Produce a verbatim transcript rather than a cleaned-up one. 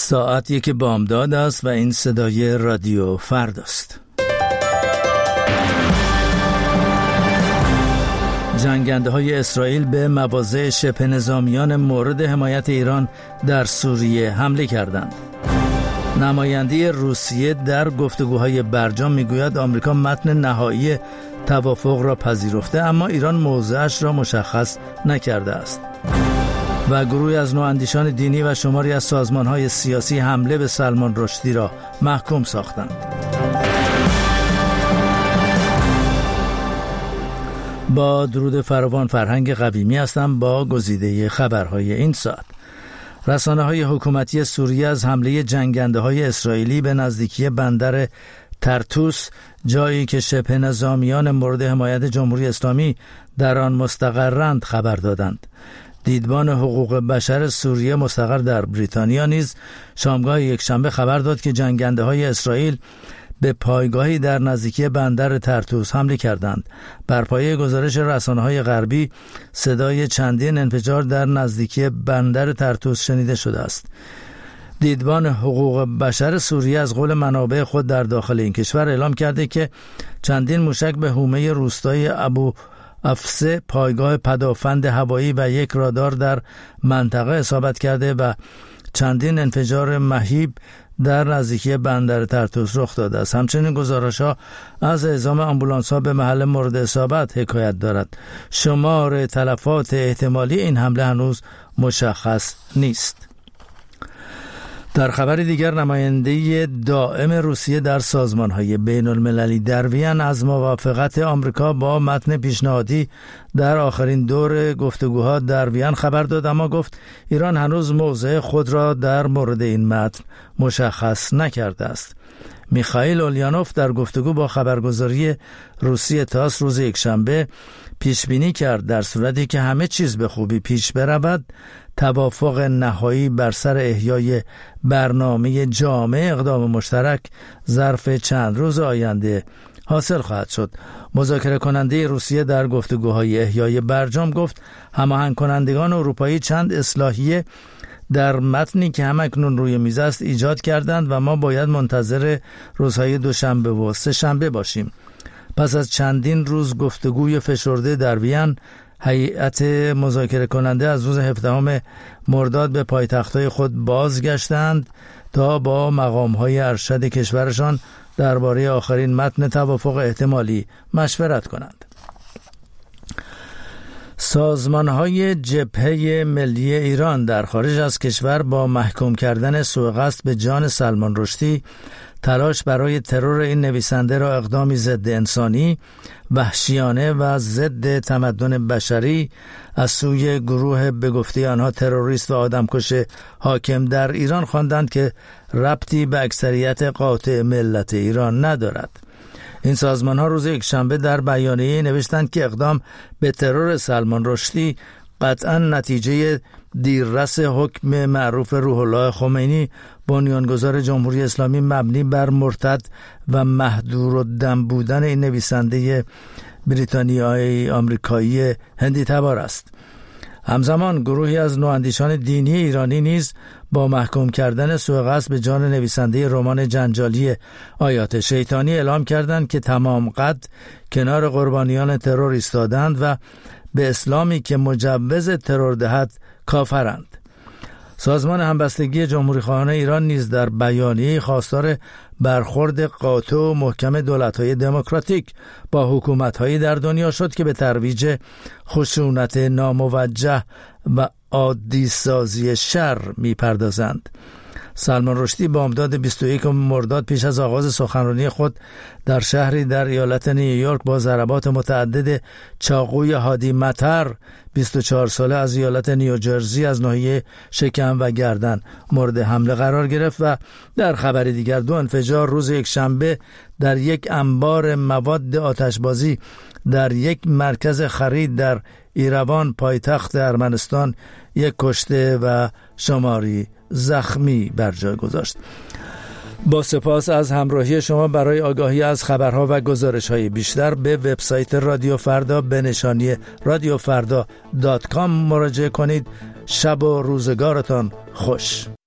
ساعت یک بامداد است و این صدای رادیو فردا است. جنگنده های اسرائیل به مواضع شبه نظامیان مورد حمایت ایران در سوریه حمله کردند. نماینده روسیه در گفتگوهای برجام میگوید آمریکا متن نهایی توافق را پذیرفته، اما ایران موضعش را مشخص نکرده است. و گروهی از نواندیشان دینی و شماری از سازمان‌های سیاسی حمله به سلمان رشدی را محکوم ساختند. با درود فراوان، فرهنگ قویمی هستم با گزیده خبرهای این ساعت. رسانه‌های حکومتی سوریه از حمله جنگنده‌های اسرائیلی به نزدیکی بندر ترتوس، جایی که شبه نظامیان مورد حمایت جمهوری اسلامی در آن مستقرند، خبر دادند. دیدبان حقوق بشر سوریه مستقر در بریتانیا نیز شامگاه یکشنبه خبر داد که جنگنده‌های اسرائیل به پایگاهی در نزدیکی بندر ترتوس حمله کردند. بر پایه گزارش رسانه‌های غربی، صدای چندین انفجار در نزدیکی بندر ترتوس شنیده شده است. دیدبان حقوق بشر سوریه از قول منابع خود در داخل این کشور اعلام کرده که چندین موشک به حومه روستای ابو افسه، پایگاه پدافند هوایی و یک رادار در منطقه اصابت کرده و چندین انفجار مهیب در نزدیکی بندر ترتوس رخ داده است. همچنین گزارش‌ها از اعزام آمبولانس‌ها به محل مورد اصابت حکایت دارد. شمار تلفات احتمالی این حمله هنوز مشخص نیست. در خبر دیگر، نماینده دائم روسیه در سازمان‌های بین‌المللی در وین از موافقت آمریکا با متن پیشنهادی در آخرین دور گفتگوها در وین خبر داد، اما گفت ایران هنوز موضع خود را در مورد این متن مشخص نکرده است. میخائیل اولیانوف در گفتگو با خبرگزاری روسیه تاس روز یکشنبه پیش بینی کرد در صورتی که همه چیز به خوبی پیش برود، توافق نهایی بر سر احیای برنامه جامع اقدام مشترک ظرف چند روز آینده حاصل خواهد شد. مذاکره کننده روسیه در گفتگوهای احیای برجام گفت هماهنگ کنندگان اروپایی چند اصلاحیه در متنی که همکنون روی میز است ایجاد کردند و ما باید منتظر روزهای دوشنبه و سه شنبه باشیم. پس از چندین روز گفتگوی فشرده در وین، هیئت مذاکره کننده از روز هفدهم مرداد به پایتخت‌های خود بازگشتند تا با مقام‌های ارشد کشورشان درباره آخرین متن توافق احتمالی مشورت کنند. سازمان‌های جبهه ملی ایران در خارج از کشور با محکوم کردن سوء قصد به جان سلمان رشدی، تلاش برای ترور این نویسنده را اقدامی ضد انسانی، وحشیانه و ضد تمدن بشری از سوی گروه به گفته آنها تروریست و آدمکش حاکم در ایران خواندند که ربطی به اکثریت قاطع ملت ایران ندارد. این سازمان ها روز یکشنبه در بیانیه نوشتند که اقدام به ترور سلمان رشدی قطعا نتیجه دیررس حکم معروف روح الله خمینی، بنیانگذار جمهوری اسلامی، مبنی بر مرتد و محدودالدم بودن این نویسنده بریتانیایی آمریکایی هندی تبار است. همزمان گروهی از نواندیشان دینی ایرانی نیز با محکوم کردن سوء قصد به جان نویسنده رمان جنجالی آیات شیطانی اعلام کردند که تمام قد کنار قربانیان ترور ایستادند و به اسلامی که مجوز ترور دهد کافرند. سازمان همبستگی جمهوری خواهان ایران نیز در بیانیه خواستار برخورد قاطع و محکم دولت‌های دموکراتیک با حکومت‌هایی در دنیا شد که به ترویج خشونت ناموجه و عادی سازی شر می‌پردازند. سلمان رشدی بامداد بیست و یکم مرداد پیش از آغاز سخنرانی خود در شهری در ایالت نیویورک با ضربات متعدد چاقوی هادی مطر، بیست و چهار ساله از ایالت نیوجرسی، از ناحیه شکم و گردن مورد حمله قرار گرفت و در خبر دیگر دو انفجار روز یکشنبه در یک انبار مواد آتشبازی در یک مرکز خرید در ایروان، پایتخت ارمنستان، یک کشته و شماری زخمی بر جای گذاشت. با سپاس از همراهی شما. برای آگاهی از خبرها و گزارش‌های بیشتر به وبسایت رادیو فردا به نشانی رادیو فردا دات کام مراجعه کنید. شب و روزگارتان خوش.